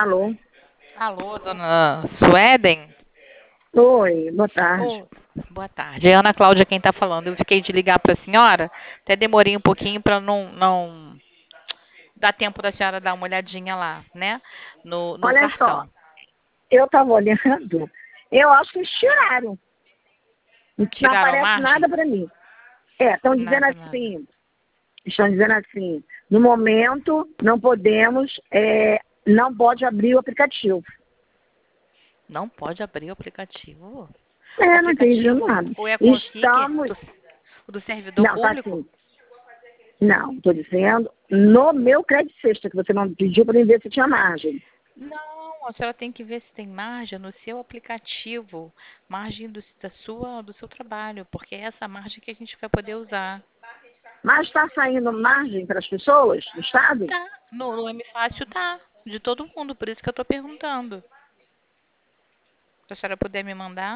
Alô? Alô, dona Sueden? Oi, boa tarde. Ô, boa tarde. É Ana Cláudia quem está falando. Eu fiquei de ligar para a senhora, até demorei um pouquinho para não dar tempo da senhora dar uma olhadinha lá, né? No Olha só, cartão. eu estava olhando, eu acho que eles tiraram. Não Tiraram a aparece margem? nada para mim. Nada, nada. Estão dizendo assim, no momento não podemos, não pode abrir o aplicativo. Não pode abrir o aplicativo? O Não entendi aplicativo nada. ou é com o SIC Estamos, do servidor não, tá público? assim, não, estou dizendo, no meu crédito sexta, que você não pediu para mim ver se tinha margem. Não, a senhora tem que ver se tem margem no seu aplicativo, margem do seu trabalho, porque é essa margem que a gente vai poder usar. Mas está saindo margem para as pessoas do Estado? Tá, no M Fácil tá, de todo mundo, por isso que eu tô perguntando. Se a senhora puder me mandar,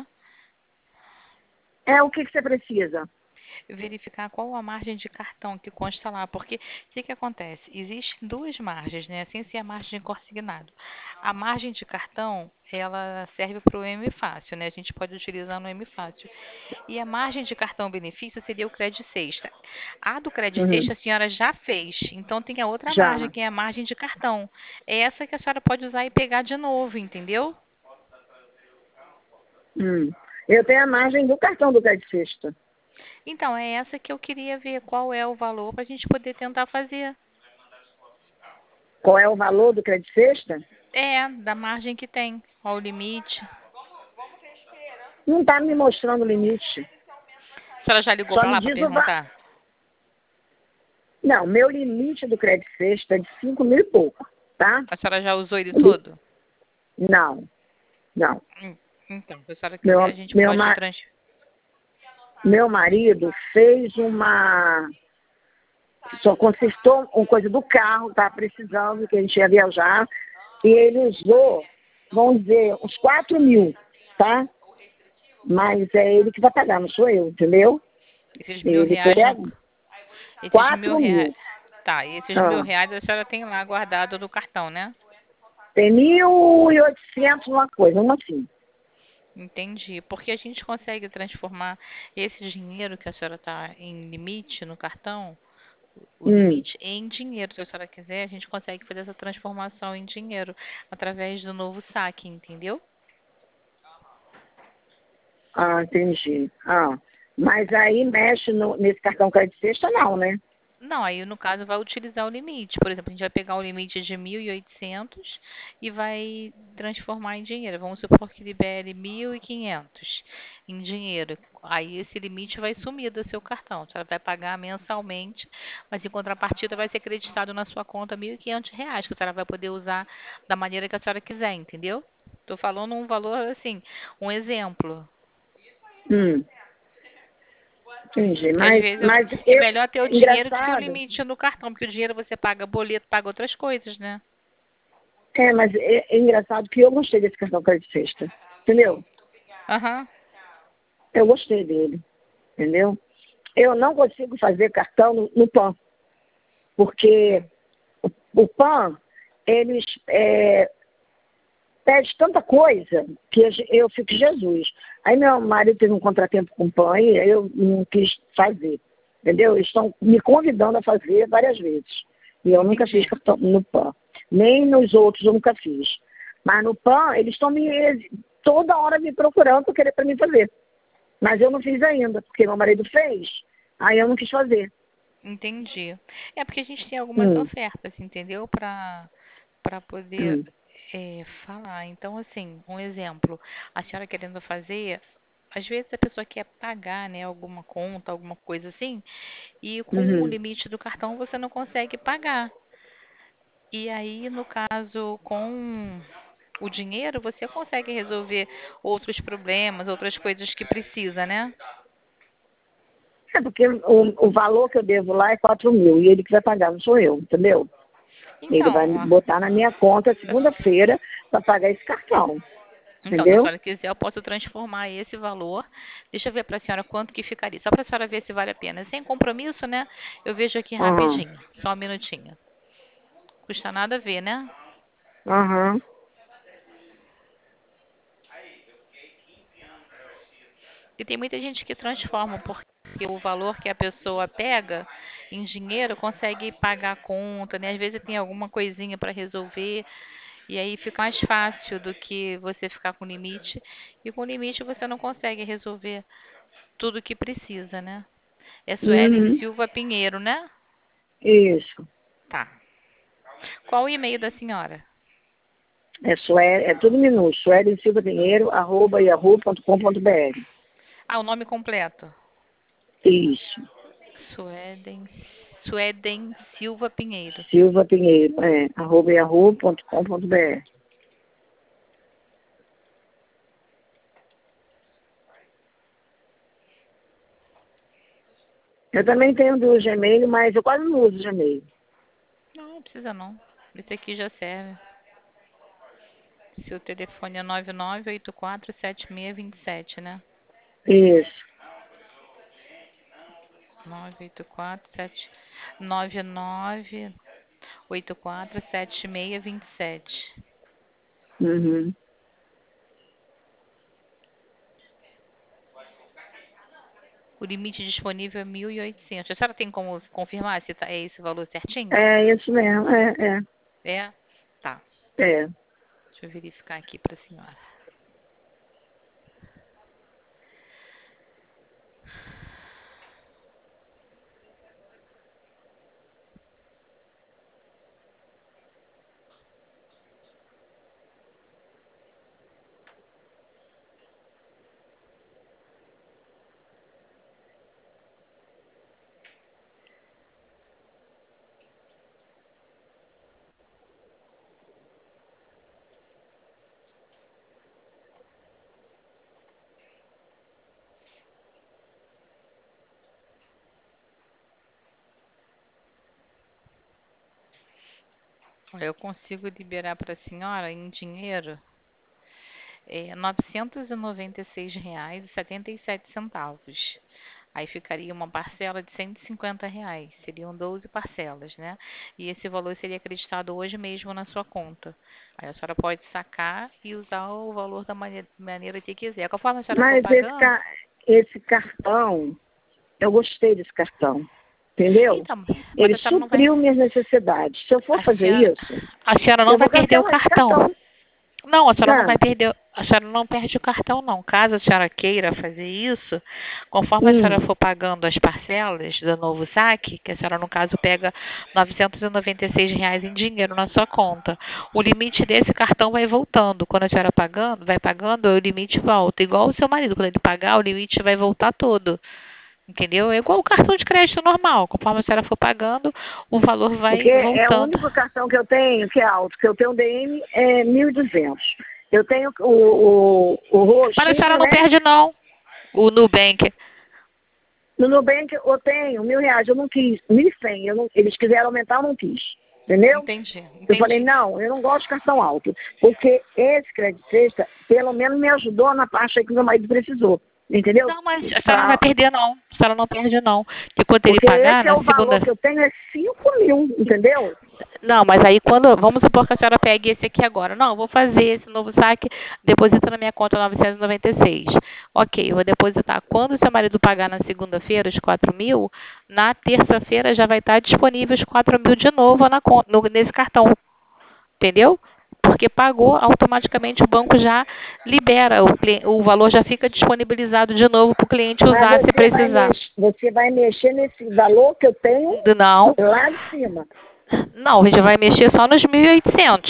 É o que você precisa? verificar qual a margem de cartão que consta lá, porque o que acontece? Existem duas margens, né? Sem ser a margem de consignado. A margem de cartão, ela serve para o M Fácil, né? A gente pode utilizar no M Fácil. E a margem de cartão benefício seria o Cred Sexta. A do Cred Uhum. Sexta a senhora já fez, então tem a outra margem, Já. que é a margem de cartão. É essa que a senhora pode usar e pegar de novo, entendeu? Hum. Eu tenho a margem do cartão do crédito sexta. Então, é essa que eu queria ver qual é o valor para a gente poder tentar fazer. Qual é o valor do crédito sexta? É, da margem que tem, qual o limite. Não está me mostrando o limite. A senhora já ligou Só para me lá para diz perguntar? Não, meu limite do crédito sexta é de 5 mil e pouco, tá? A senhora já usou ele todo? Não, não. Então, se a senhora quiser, a Meu, gente meu, pode ma- meu marido fez uma. Só consertou uma coisa do carro, tá precisando, que a gente ia viajar. E ele usou, vamos dizer, uns 4 mil, tá? Mas é ele que vai pagar, não sou eu, entendeu? esses mil Ele foi reais a no, esses mil 4 reais. mil. Tá, e esses mil Ah, reais a senhora tem lá guardado no cartão, né? tem 1.800 uma coisa, uma assim. Entendi. Porque a gente consegue transformar esse dinheiro que a senhora está em limite no cartão, o Hum. limite em dinheiro. Se a senhora quiser, a gente consegue fazer essa transformação em dinheiro através do novo saque, entendeu? Ah, entendi. Ah, mas aí mexe nesse cartão crédito sexta, não, né? Não, aí no caso vai utilizar o limite. Por exemplo, a gente vai pegar o limite de 1.800 e vai transformar em dinheiro. Vamos supor que libere 1.500 em dinheiro. Aí esse limite vai sumir do seu cartão. A senhora vai pagar mensalmente, mas em contrapartida vai ser creditado na sua conta R$ 1.500, que a senhora vai poder usar da maneira que a senhora quiser, entendeu? Estou falando um valor assim, um exemplo. Hum, entendi. Porque às vezes Mas é eu, melhor ter o dinheiro do que o engraçado, limite no cartão, porque o dinheiro você paga boleto, paga outras coisas, né? mas é engraçado que eu gostei desse cartão crédito sexta, entendeu? Aham. Eu gostei dele, entendeu? Eu não consigo fazer cartão no PAN, porque o PAN, eles pedem tanta coisa que eu fico, Jesus. Aí meu marido teve um contratempo com o PAN e eu não quis fazer, entendeu? Eles estão me convidando a fazer várias vezes. E eu nunca fiz Entendi. cartão no PAN. Nem nos outros eu nunca fiz. Mas no PAN, eles estão toda hora me procurando para querer para mim fazer. Mas eu não fiz ainda, porque meu marido fez, aí eu não quis fazer. Entendi. É porque a gente tem algumas Hum, ofertas, entendeu? Para poder hum, falar. Então, assim, um exemplo. A senhora querendo fazer, às vezes a pessoa quer pagar, né, alguma conta, alguma coisa assim, e com o uhum. limite do cartão você não consegue pagar. E aí, no caso, com o dinheiro, você consegue resolver outros problemas, outras coisas que precisa, né? É porque o valor que eu devo lá é 4 mil, e ele que vai pagar, não sou eu, entendeu? Ele vai Então, botar na minha conta segunda-feira para pagar esse cartão, Então, se a entendeu? senhora quiser, eu posso transformar esse valor. Deixa eu ver para a senhora quanto que ficaria. Só para a senhora ver se vale a pena. Sem compromisso, né? Eu vejo aqui Aham, rapidinho. Só um minutinho. Custa nada ver, né? aham. E tem muita gente que transforma, porque o valor que a pessoa pega em dinheiro consegue pagar a conta, né? Às vezes tem alguma coisinha para resolver, e aí fica mais fácil do que você ficar com limite. E com limite você não consegue resolver tudo que precisa, né? É Suelen Uhum. Silva Pinheiro, né? Isso. Tá. Qual o e-mail da senhora? É tudo minúsculo, suedensilvapinheiro@yahoo.com.br. Ah, o nome completo. Isso. Sueden, Sueden Silva Pinheiro. Silva Pinheiro, @yahoo.com.br. Eu também tenho do Gmail, mas eu quase não uso Gmail. Não precisa não. Esse aqui já serve. Seu telefone é 99847627, né? Isso. 99847627. Uhum. O limite disponível é 1.800. A senhora tem como confirmar se é esse valor certinho? É isso mesmo, É? Tá. é. Deixa eu verificar aqui para a senhora. Olha, eu consigo liberar para a senhora em dinheiro R$ 996,77. Aí ficaria uma parcela de R$ 150. Seriam 12 parcelas, né? E esse valor seria acreditado hoje mesmo na sua conta. Aí a senhora pode sacar e usar o valor da maneira que quiser. Conforme a senhora for Mas pagando. esse cartão, eu gostei desse cartão. Entendeu? Então, mas Ele a senhora não vai. supriu minhas necessidades. Se eu for A fazer senhora, isso, a senhora não eu vai vou perder o cancelar esse cartão. cartão. Não, a senhora não vai Ah, perder, a senhora não perde o cartão, não. Caso a senhora queira fazer isso, conforme a senhora hum. for pagando as parcelas do novo saque, que a senhora, no caso, pega R$ 996 em dinheiro na sua conta, o limite desse cartão vai voltando. Quando a senhora vai pagando, o limite volta. Igual o seu marido, quando ele pagar, o limite vai voltar todo. Entendeu? É igual o cartão de crédito normal. Conforme a senhora for pagando, o valor Porque vai é o voltando. único cartão que eu tenho que é alto, que eu tenho DM é 1.200. Eu tenho o Mas a senhora roxinho, não né? perde, não. O Nubank. No Nubank eu tenho R$ 1.000, eu não quis, 1.100, eles quiseram aumentar, eu não quis, entendeu? Entendi, Eu falei, entendi. não, eu não gosto de cartão alto, porque esse crédito sexta, pelo menos me ajudou na parte aí que meu marido precisou, entendeu? Não, mas a senhora não vai Pra, perder, não. A senhora não perde, não. Porque quando ele porque pagar, esse é na o valor segunda. que eu tenho, é 5.000, entendeu? Não, mas aí quando. Vamos supor que a senhora pegue esse aqui agora. Não, eu vou fazer esse novo saque, deposita na minha conta 996. Ok, eu vou depositar. Quando o seu marido pagar na segunda-feira os 4.000, na terça-feira já vai estar disponível os 4.000 de novo na conta, nesse cartão. Entendeu? Porque pagou, automaticamente o banco já libera, o valor já fica disponibilizado de novo para o cliente Mas usar se precisar. você vai mexer nesse valor que eu tenho Não, lá de cima. não, a gente vai mexer só nos 1.800.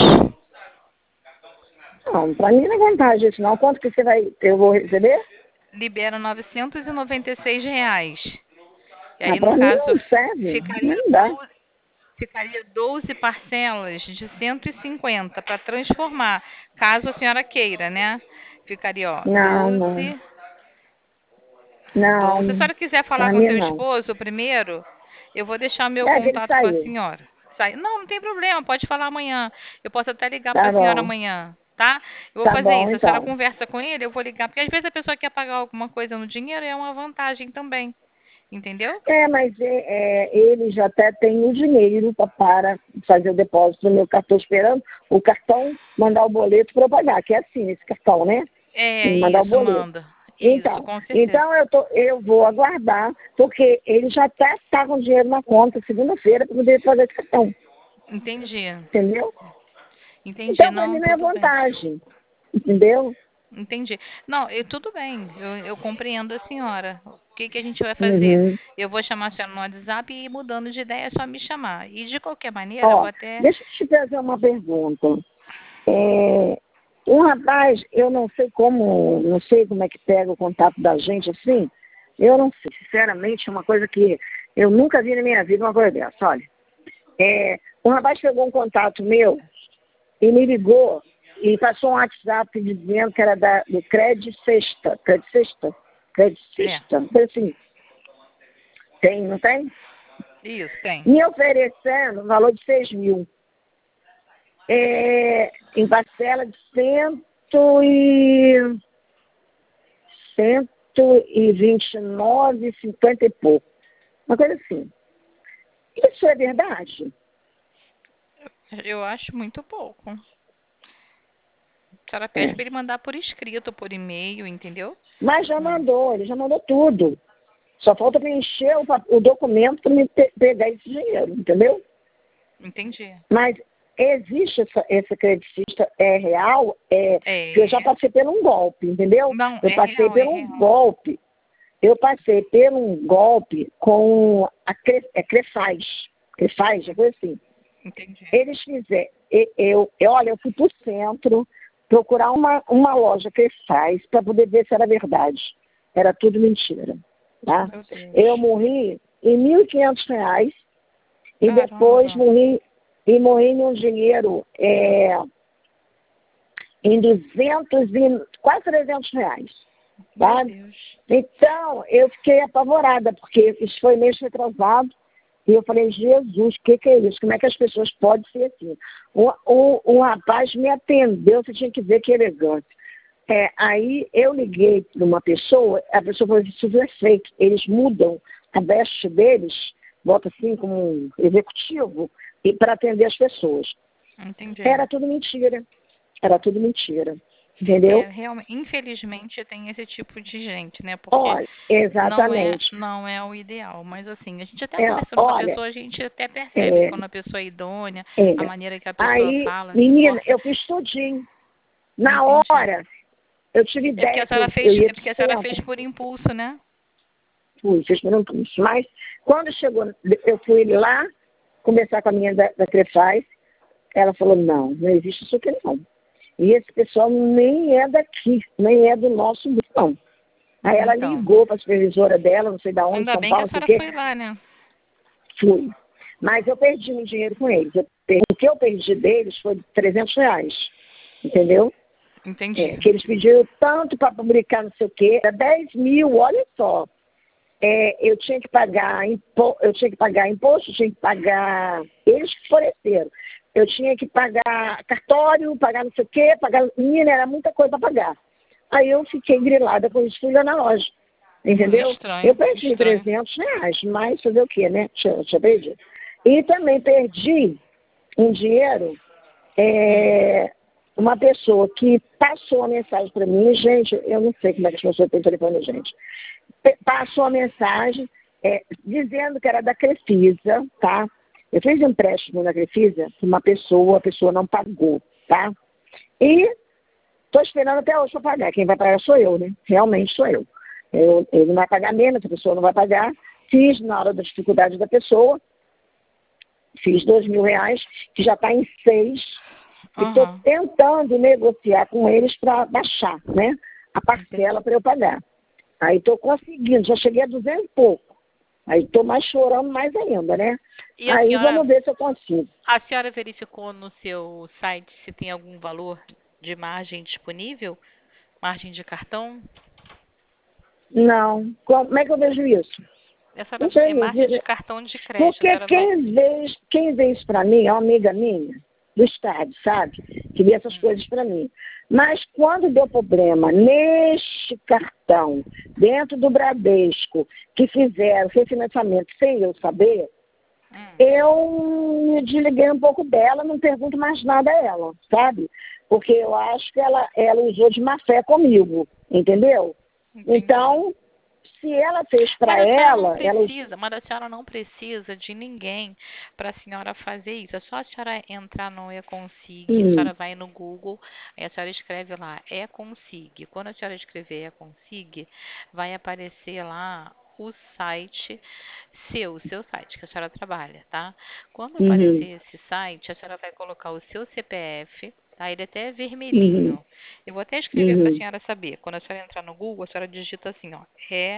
Não, para mim não é vantagem isso não. Quanto que eu vou receber? Libera R$ 996. E Ah, aí, no para mim caso, não serve, ficaria não dá. 12, ficaria 12 parcelas de 150 para transformar, caso a senhora queira, né? Ficaria, ó, Não, não, 12. 12. Se a não, senhora quiser falar para com mim seu não. esposo primeiro, eu vou deixar meu É que ele contato com a saiu. senhora. Não, não tem problema, pode falar amanhã. Eu posso até ligar para Tá a senhora bom, amanhã, tá? Eu vou tá fazer bom isso. A senhora então. conversa com ele, eu vou ligar. Porque às vezes a pessoa quer pagar alguma coisa no dinheiro, é uma vantagem também. Entendeu? Mas ele já até tem o dinheiro para fazer o depósito no meu cartão, esperando o cartão mandar o boleto para eu pagar, que é assim, esse cartão, né? É Tem que mandar o isso, boleto. manda. Isso, com certeza. Então eu vou aguardar, porque ele já está com dinheiro na conta segunda-feira para poder fazer esse cartão. Entendi. Entendeu? Entendi. Então, para Não, mim não é tudo bem. vantagem. Entendeu? Entendi. Não, tudo bem. Eu compreendo a senhora. O que que a gente vai fazer? Uhum. Eu vou chamar a senhora no WhatsApp e mudando de ideia é só me chamar. E de qualquer maneira, eu vou Ó, até. deixa eu te fazer uma pergunta. Um rapaz, eu não sei como é que pega o contato da gente assim. Eu não sei, sinceramente, é uma coisa que eu nunca vi na minha vida, uma coisa dessa. Olha, um rapaz pegou um contato meu e me ligou e passou um WhatsApp dizendo que era do Credit Sexta. Credit Sexta? Credit Sexta? Foi assim. Tem, não tem? Isso, tem. Me oferecendo o valor de 6 mil. Em parcela de 129,50 e pouco. Uma coisa assim. Isso é verdade? Eu acho muito pouco. A senhora pede para ele mandar por escrito, por e-mail, entendeu? Mas já mandou, ele já mandou tudo. Só falta preencher o documento para me pegar esse dinheiro, entendeu? Entendi. Mas existe esse creditista, é real? Porque eu já passei por um golpe, entendeu? Não, Eu passei real, por um real. golpe. Eu passei por um golpe com a Crefaz. Crefaz, é coisa assim. Entendi. Eles fizeram. Olha, eu fui para o centro procurar uma loja Crefaz para poder ver se era verdade. Era tudo mentira. Tá? Meu Deus. Eu morri em R$ 1.500 e Caramba. depois morri num dinheiro em 200 e quase R$ 300. Meu Sabe? Deus. Então, eu fiquei apavorada, porque isso foi mês retrasado, e eu falei, Jesus, o que é isso? Como é que as pessoas podem ser assim? O rapaz me atendeu, você tinha que ver que elegante. Aí eu liguei para uma pessoa, a pessoa falou, isso é fake. Eles mudam a veste deles, bota assim como um executivo, e para atender as pessoas. Entendi. Era tudo mentira. Era tudo mentira. Entendeu? Realmente, infelizmente tem esse tipo de gente, né? Porque Olha, exatamente. não é o ideal. Mas assim, a gente até conversando com a Olha, pessoa, a gente até percebe quando a pessoa é idônea, a maneira que a pessoa aí, fala, se menina, esforça. eu fiz tudinho. Na Entendi. hora, eu tive É porque ideia a senhora que eu ia porque a senhora fez por impulso, né? fiz por impulso. Mas quando chegou, eu fui lá conversar com a minha da Crefaz, ela falou, não existe isso aqui não. E esse pessoal nem é daqui, nem é do nosso grupo, não. Aí ela Então. ligou para a supervisora dela, não sei de onde, Ainda São bem que a Paulo, não sei o senhora quê. foi lá, né? Fui. Mas eu perdi meu dinheiro com eles. O que eu perdi deles foi R$ 300. Entendeu? Entendi. Que eles pediram tanto para publicar não sei o quê. Era 10 mil, olha só. Eu tinha que pagar imposto, eu tinha que pagar. Eles que forneceram. Eu tinha que pagar cartório, pagar não sei o quê, menina, era muita coisa para pagar. Aí eu fiquei grilada com isso, fui lá na loja. Entendeu? Estranho, Eu perdi estranho. R$ 300, mas fazer o quê, né? Tinha perdido. E também perdi um dinheiro, uma pessoa que passou a mensagem para mim, gente, eu não sei como é que as pessoas têm telefone, gente. Passou a mensagem dizendo que era da Crefisa, tá? Eu fiz um empréstimo na Crefisa para uma pessoa, a pessoa não pagou, tá? E estou esperando até hoje para pagar. Quem vai pagar sou eu, né? Realmente sou eu. Ele não vai pagar menos, a pessoa não vai pagar. Fiz na hora da dificuldade da pessoa, fiz R$ 2.000, que já está em 6. E estou tentando negociar com eles para baixar, né? A parcela para eu pagar. Aí estou conseguindo, já cheguei a 200 e pouco. Aí estou mais chorando mais ainda, né? E Aí senhora, vamos ver se eu consigo. a senhora verificou no seu site se tem algum valor de margem disponível? Margem de cartão? Não. Como é que eu vejo isso? Não sei. É margem de cartão de crédito. Porque quem vê isso para mim é uma amiga minha do estado, sabe? Que vê essas coisas para mim. Mas quando deu problema neste cartão, dentro do Bradesco, que fizeram refinanciamento sem eu saber, eu me desliguei um pouco dela, não pergunto mais nada a ela, sabe? Porque eu acho que ela usou de má fé comigo, entendeu? Entendi. Então, se ela fez para Mas a senhora não ela precisa, mas a senhora não precisa de ninguém para a senhora fazer isso. É só a senhora entrar no Econsig, a senhora vai no Google, aí a senhora escreve lá Econsig. Quando a senhora escrever Econsig, vai aparecer lá o site o seu site que a senhora trabalha, tá? Quando aparecer esse site, a senhora vai colocar o seu CPF, tá? Ele até é vermelhinho. Eu vou até escrever para a senhora saber. Quando a senhora entrar no Google, a senhora digita assim, ó,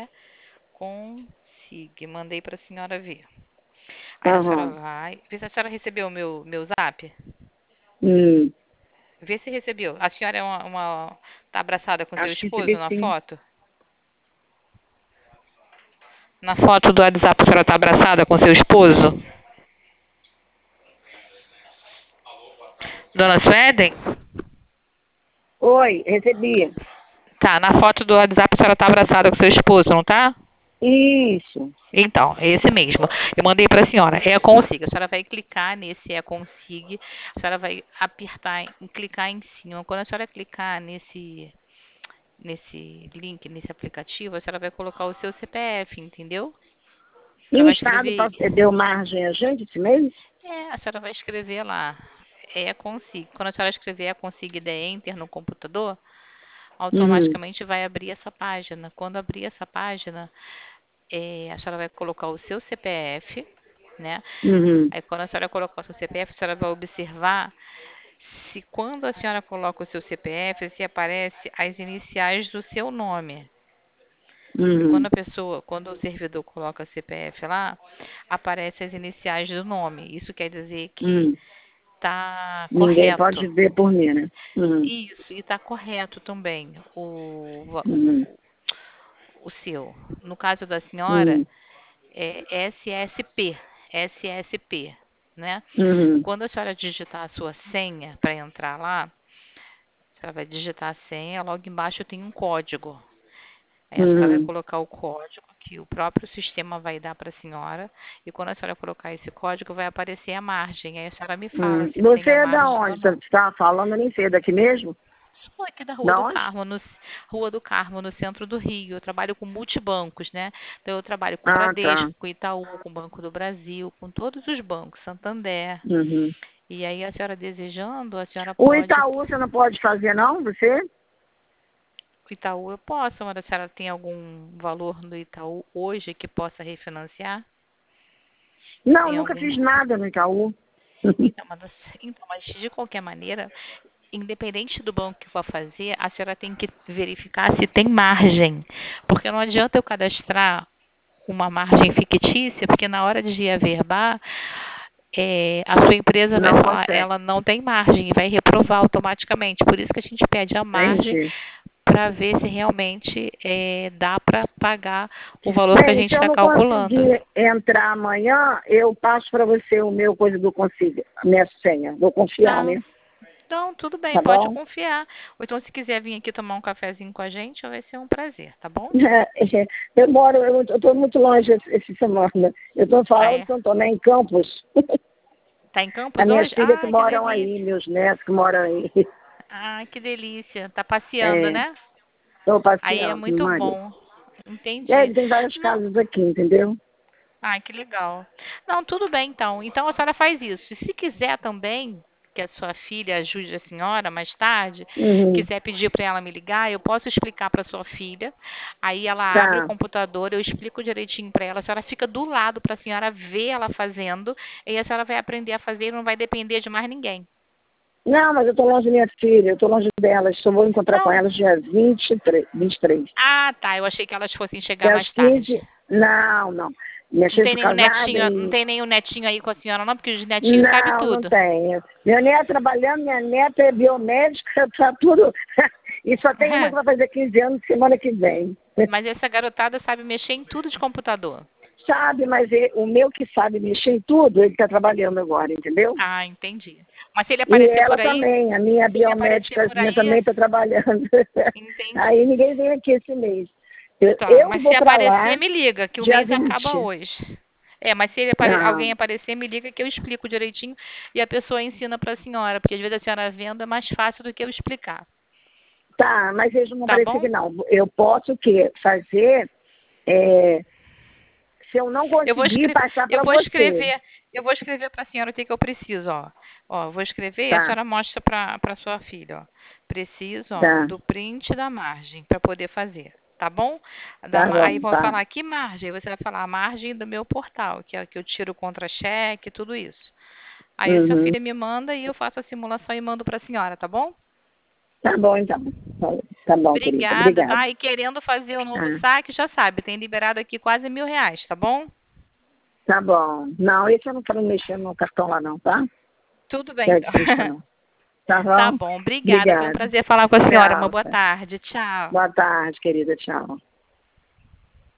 Consig. Mandei para a senhora ver. Aí a senhora vai. Vê se a senhora recebeu o meu zap. Vê se recebeu. A senhora é tá abraçada com seu acho que esposo recebi na sim. foto? Na foto do WhatsApp a senhora tá abraçada com seu esposo? Dona Sueden? Oi, recebi. Tá, na foto do WhatsApp a senhora tá abraçada com seu esposo, não tá? Isso. Então, é esse mesmo. Eu mandei para a senhora. É a Consig. A senhora vai clicar nesse É Consig. A senhora vai apertar, clicar em cima. Quando a senhora clicar nesse link, nesse aplicativo, a senhora vai colocar o seu CPF, entendeu? A E senhora o vai Estado escrever. deu margem a gente esse mês? A senhora vai escrever lá. É a Consig. Quando a senhora escrever É a Consig e der Enter no computador, automaticamente vai abrir essa página. Quando abrir essa página, a senhora vai colocar o seu CPF, né? Aí quando a senhora colocar o seu CPF, a senhora vai observar se quando a senhora coloca o seu CPF, se aparece as iniciais do seu nome. Porque quando o servidor coloca CPF lá, aparece as iniciais do nome. Isso quer dizer que está Ninguém correto. pode ver por mim, né? Isso, e está correto também o seu. No caso da senhora, é SSP, SSP, né? Quando a senhora digitar a sua senha para entrar lá, a senhora vai digitar a senha, logo embaixo tem um código. Aí a senhora vai colocar o código que o próprio sistema vai dar para a senhora, e quando a senhora colocar esse código, vai aparecer a margem. Aí a senhora me fala se Você tem a é da margem ou onde? Você não. estava falando, eu nem sei, daqui mesmo? Sou aqui da Rua Da do onde? Carmo, Rua do Carmo, no centro do Rio. Eu trabalho com multibancos, né? Então eu trabalho com Ah, tá. Bradesco, com Itaú, com Banco do Brasil, com todos os bancos, Santander. E aí a senhora desejando, a senhora O pode. Itaú você não pode fazer, não? Você? O Itaú eu posso, mas a senhora tem algum valor no Itaú hoje que possa refinanciar? Não, Tem nunca algum? fiz nada no Itaú. Então, mas de qualquer maneira, independente do banco que for fazer, a senhora tem que verificar se tem margem. Porque não adianta eu cadastrar uma margem fictícia, porque na hora de averbar, a sua empresa vai Não falar, consegue. ela não tem margem e vai reprovar automaticamente. Por isso que a gente pede a margem Entendi. para ver se realmente dá para pagar o valor que a Bem, gente se eu está não calculando. conseguir entrar amanhã, eu passo para você o meu coisa do Consiga, a minha senha. Vou confiar, Não, né? então tudo bem, Tá pode bom? confiar. Ou então se quiser vir aqui tomar um cafezinho com a gente, vai ser um prazer, tá bom? Eu estou muito longe essa semana. Eu estou Ah, falando é? que eu estou em Campos. Tá em As Campos minhas hoje? filhas que Ah, que moram aí, delícia. meus netos que moram aí. Ah, que delícia. Tá passeando, né? Estou Aí é passeando, muito Maria. bom. Entendi. Ele tem várias Não, casas aqui, entendeu? ai, que legal. Não, tudo bem então. Então a senhora faz isso. E se quiser também que a sua filha ajude a senhora mais tarde, quiser pedir para ela me ligar, eu posso explicar para sua filha. Aí ela abre o Tá. computador, eu explico direitinho para ela. A senhora fica do lado para a senhora ver ela fazendo, e a senhora vai aprender a fazer e não vai depender de mais ninguém. Não, mas eu estou longe da minha filha, eu estou longe delas. Só vou encontrar com Não. elas dia 23. Ah, tá. Eu achei que elas fossem chegar Dia mais tarde. 15, não, não. Minhas Não filhas tem são nenhum casadas netinho, não e... tem nenhum netinho aí com a senhora, não, porque os netinhos sabem Não, não tudo. tem. Meu neto trabalhando, minha neta é biomédica, tá tudo... E só tem uma que vai fazer 15 anos semana que vem. Mas essa garotada sabe mexer em tudo de computador. Sabe, mas o meu que sabe mexer em tudo, ele está trabalhando agora, entendeu? Ah, entendi. Mas se ele E aparecer ela por aí, também, a minha se ele aparecer por biomédicazinha também aí, está trabalhando. Aí entendi. ninguém vem aqui esse mês. Eu, Tá, eu mas se vou para aparecer, lá me liga, que o dia mês acaba 20. hoje. Mas se ele Ah, alguém aparecer, me liga que eu explico direitinho e a pessoa ensina para a senhora, porque às vezes a senhora vendo é mais fácil do que eu explicar. Tá, mas eles não vão Tá aparecer bom? aqui não. Eu posso o quê? Fazer, se eu não Eu vou conseguir, escrever, passar eu para vou você. escrever, eu vou escrever para a senhora o que que eu preciso, ó. Ó, eu vou escrever e a Tá, senhora mostra para sua filha, ó. Preciso, ó, tá, do print da margem para poder fazer, tá bom? tá Aí bom, vão tá. falar que margem, você vai falar a margem do meu portal, que é que eu tiro o contra-cheque, tudo isso. Aí a sua Uhum. filha me manda e eu faço a simulação e mando para a senhora, tá bom? Tá bom, então. Tá bom, querida. Obrigada, Obrigada. tá? E querendo fazer o novo Ah, saque, já sabe, tem liberado aqui quase R$ 1.000, tá bom? tá bom. Não, esse eu não quero mexer no cartão lá não, tá? Tudo bem, Quero então. desriscar não. Tá Tá bom? bom, obrigada. Foi um Obrigada. prazer falar com a senhora. Uma Tchau. boa tarde. Tchau. Boa tarde, querida. Tchau.